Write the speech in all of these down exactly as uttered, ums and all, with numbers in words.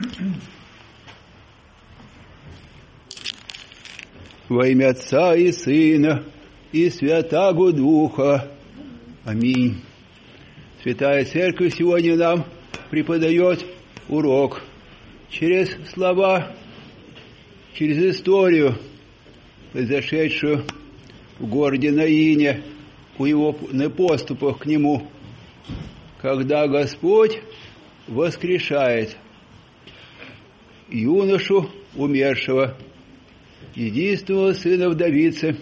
Во имя Отца и Сына и Святаго Духа. Аминь. Святая Церковь сегодня нам преподает урок через слова, через историю, произошедшую в городе Наине, у его на поступах к нему, когда Господь воскрешает юношу умершего, единственного сына вдовицы.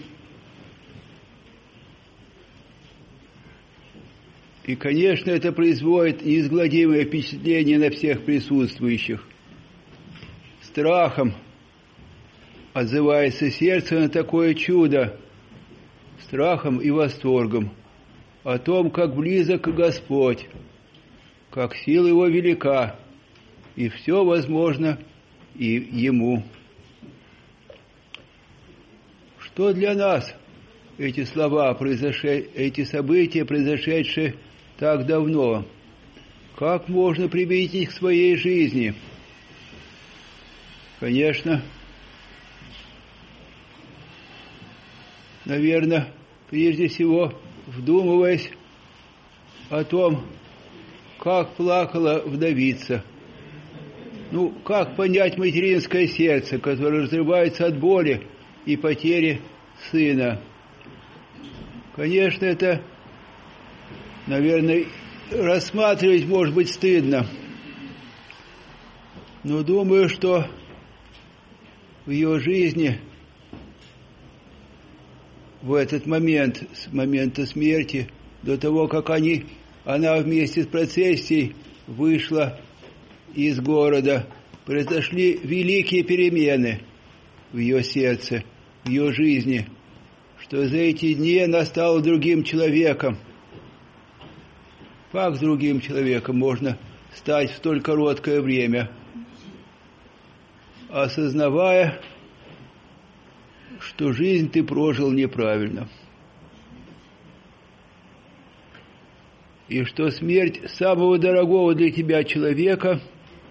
И, конечно, это производит неизгладимое впечатление на всех присутствующих. Страхом отзывается сердце на такое чудо, страхом и восторгом о том, как близок Господь, как сила Его велика, и все возможно и Ему. Что для нас эти слова, эти события, произошедшие так давно? Как можно применить их к своей жизни? Конечно, наверное, прежде всего, вдумываясь о том, как плакала вдовица. Ну, как понять материнское сердце, которое разрывается от боли и потери сына? Конечно, это, наверное, рассматривать может быть стыдно. Но думаю, что в ее жизни в этот момент, с момента смерти, до того, как они, она вместе с процессией вышла из города, произошли великие перемены в ее сердце, в ее жизни, что за эти дни она стала другим человеком. Как другим человеком можно стать в столь короткое время, осознавая, что жизнь ты прожил неправильно, и что смерть самого дорогого для тебя человека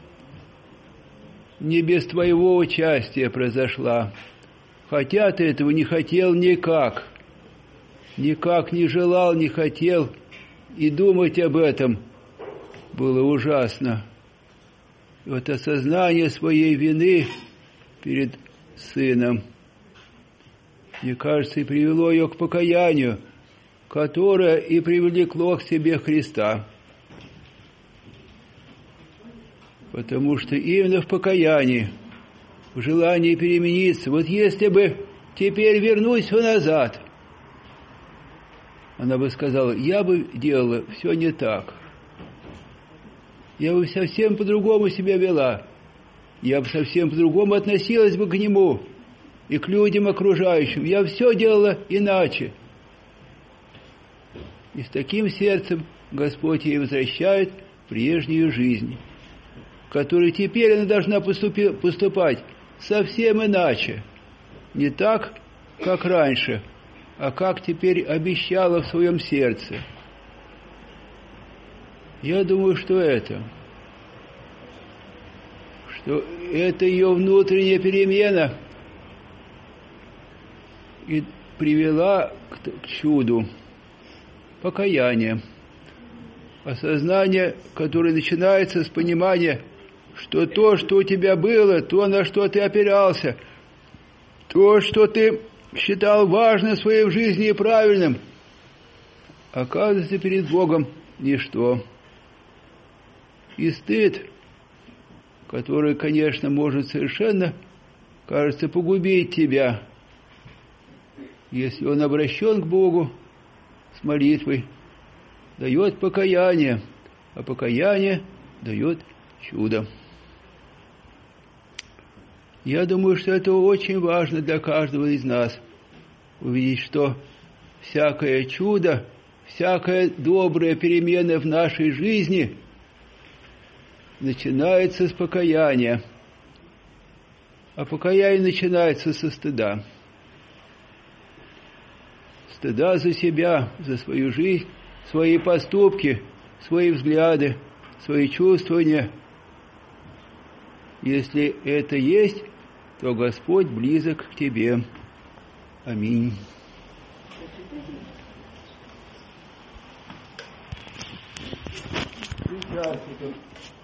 не без твоего участия произошла, хотя ты этого не хотел никак, никак не желал, не хотел, и думать об этом было ужасно. И вот осознание своей вины перед сыном, мне кажется, и привело ее к покаянию, которое и привлекло к себе Христа. Потому что именно в покаянии, в желании перемениться, вот если бы теперь вернусь назад, она бы сказала, я бы делала все не так. Я бы совсем по-другому себя вела. Я бы совсем по-другому относилась бы к нему и к людям окружающим. Я все делала иначе. И с таким сердцем Господь ей возвращает прежнюю жизнь, в которой теперь она должна поступи, поступать совсем иначе. Не так, как раньше, а как теперь обещала в своем сердце. Я думаю, что это, что это ее внутренняя перемена и привела к, к чуду, покаяние, осознание, которое начинается с понимания, что то, что у тебя было, то, на что ты опирался, то, что ты считал важным в своей жизни и правильным, оказывается перед Богом ничто. И стыд, который, конечно, может совершенно, кажется, погубить тебя, если он обращен к Богу с молитвой, дает покаяние, а покаяние дает чудо. Я думаю, что это очень важно для каждого из нас, увидеть, что всякое чудо, всякая добрая перемена в нашей жизни начинается с покаяния, а покаяние начинается со стыда. Стыда за себя, за свою жизнь, свои поступки, свои взгляды, свои чувствования. Если это есть, то Господь близок к тебе. Аминь. Участников.